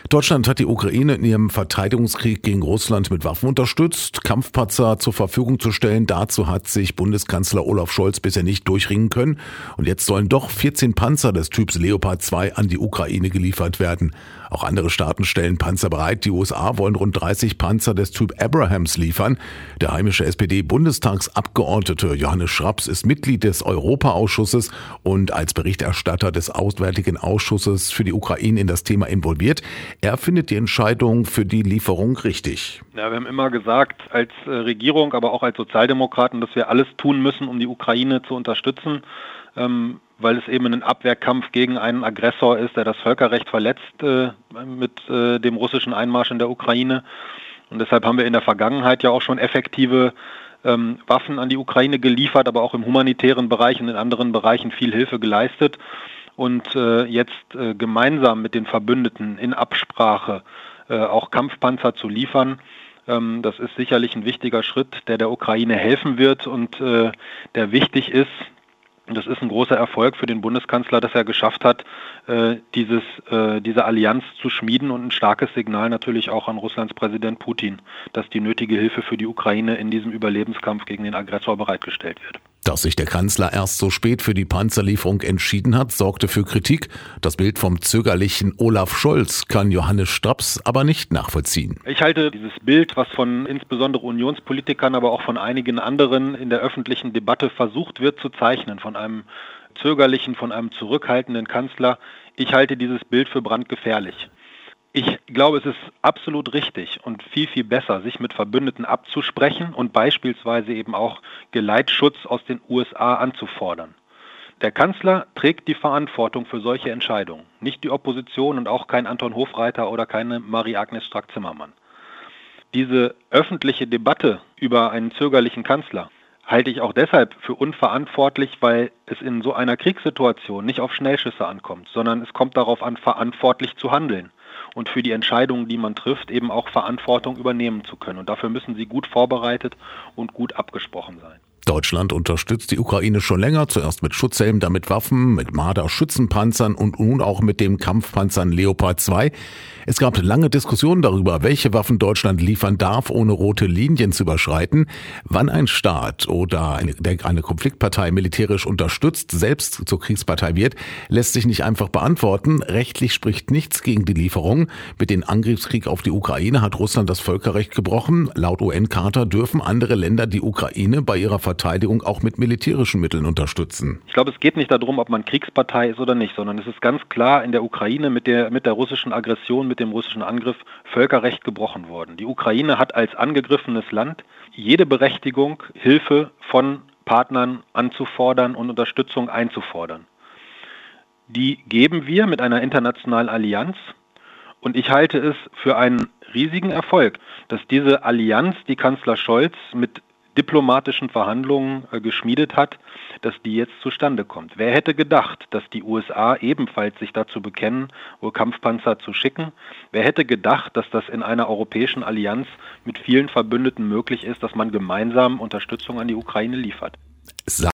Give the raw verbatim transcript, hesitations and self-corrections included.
Deutschland hat die Ukraine in ihrem Verteidigungskrieg gegen Russland mit Waffen unterstützt, Kampfpanzer zur Verfügung zu stellen. Dazu hat sich Bundeskanzler Olaf Scholz bisher nicht durchringen können. Und jetzt sollen doch vierzehn Panzer des Typs Leopard zwei an die Ukraine geliefert werden. Auch andere Staaten stellen Panzer bereit. Die U S A wollen rund dreißig Panzer des Typ Abrams liefern. Der heimische S P D-Bundestagsabgeordnete Johannes Schraps ist Mitglied des Europaausschusses und als Berichterstatter des Auswärtigen Ausschusses für die Ukraine in das Thema involviert. Er findet die Entscheidung für die Lieferung richtig. Ja, wir haben immer gesagt, als Regierung, aber auch als Sozialdemokraten, dass wir alles tun müssen, um die Ukraine zu unterstützen, ähm, weil es eben ein Abwehrkampf gegen einen Aggressor ist, der das Völkerrecht verletzt äh, mit äh, dem russischen Einmarsch in der Ukraine. Und deshalb haben wir in der Vergangenheit ja auch schon effektive ähm, Waffen an die Ukraine geliefert, aber auch im humanitären Bereich und in anderen Bereichen viel Hilfe geleistet. Und äh, jetzt äh, gemeinsam mit den Verbündeten in Absprache äh, auch Kampfpanzer zu liefern, ähm, das ist sicherlich ein wichtiger Schritt, der der Ukraine helfen wird und äh, der wichtig ist. Das ist ein großer Erfolg für den Bundeskanzler, dass er geschafft hat, äh, dieses, äh, diese Allianz zu schmieden und ein starkes Signal natürlich auch an Russlands Präsident Putin, dass die nötige Hilfe für die Ukraine in diesem Überlebenskampf gegen den Aggressor bereitgestellt wird. Dass sich der Kanzler erst so spät für die Panzerlieferung entschieden hat, sorgte für Kritik. Das Bild vom zögerlichen Olaf Scholz kann Johannes Schraps aber nicht nachvollziehen. Ich halte dieses Bild, was von insbesondere Unionspolitikern, aber auch von einigen anderen in der öffentlichen Debatte versucht wird zu zeichnen, von einem zögerlichen, von einem zurückhaltenden Kanzler, ich halte dieses Bild für brandgefährlich. Ich glaube, es ist absolut richtig und viel, viel besser, sich mit Verbündeten abzusprechen und beispielsweise eben auch Geleitschutz aus den U S A anzufordern. Der Kanzler trägt die Verantwortung für solche Entscheidungen, nicht die Opposition und auch kein Anton Hofreiter oder keine Marie-Agnes Strack-Zimmermann. Diese öffentliche Debatte über einen zögerlichen Kanzler halte ich auch deshalb für unverantwortlich, weil es in so einer Kriegssituation nicht auf Schnellschüsse ankommt, sondern es kommt darauf an, verantwortlich zu handeln und für die Entscheidungen, die man trifft, eben auch Verantwortung übernehmen zu können. Und dafür müssen sie gut vorbereitet und gut abgesprochen sein. Deutschland unterstützt die Ukraine schon länger, zuerst mit Schutzhelmen, dann mit Waffen, mit Marder-Schützenpanzern und nun auch mit dem Kampfpanzern Leopard zwei. Es gab lange Diskussionen darüber, welche Waffen Deutschland liefern darf, ohne rote Linien zu überschreiten. Wann ein Staat oder eine, eine Konfliktpartei militärisch unterstützt, selbst zur Kriegspartei wird, lässt sich nicht einfach beantworten. Rechtlich spricht nichts gegen die Lieferung. Mit dem Angriffskrieg auf die Ukraine hat Russland das Völkerrecht gebrochen. Laut U N-Charta dürfen andere Länder die Ukraine bei ihrer Verteidigung auch mit militärischen Mitteln unterstützen. Ich glaube, es geht nicht darum, ob man Kriegspartei ist oder nicht, sondern es ist ganz klar in der Ukraine mit der, mit der russischen Aggression, mit dem russischen Angriff Völkerrecht gebrochen worden. Die Ukraine hat als angegriffenes Land jede Berechtigung, Hilfe von Partnern anzufordern und Unterstützung einzufordern. Die geben wir mit einer internationalen Allianz und ich halte es für einen riesigen Erfolg, dass diese Allianz, die Kanzler Scholz mit diplomatischen Verhandlungen äh, geschmiedet hat, dass die jetzt zustande kommt. Wer hätte gedacht, dass die U S A ebenfalls sich dazu bekennen, wohl Kampfpanzer zu schicken? Wer hätte gedacht, dass das in einer europäischen Allianz mit vielen Verbündeten möglich ist, dass man gemeinsam Unterstützung an die Ukraine liefert?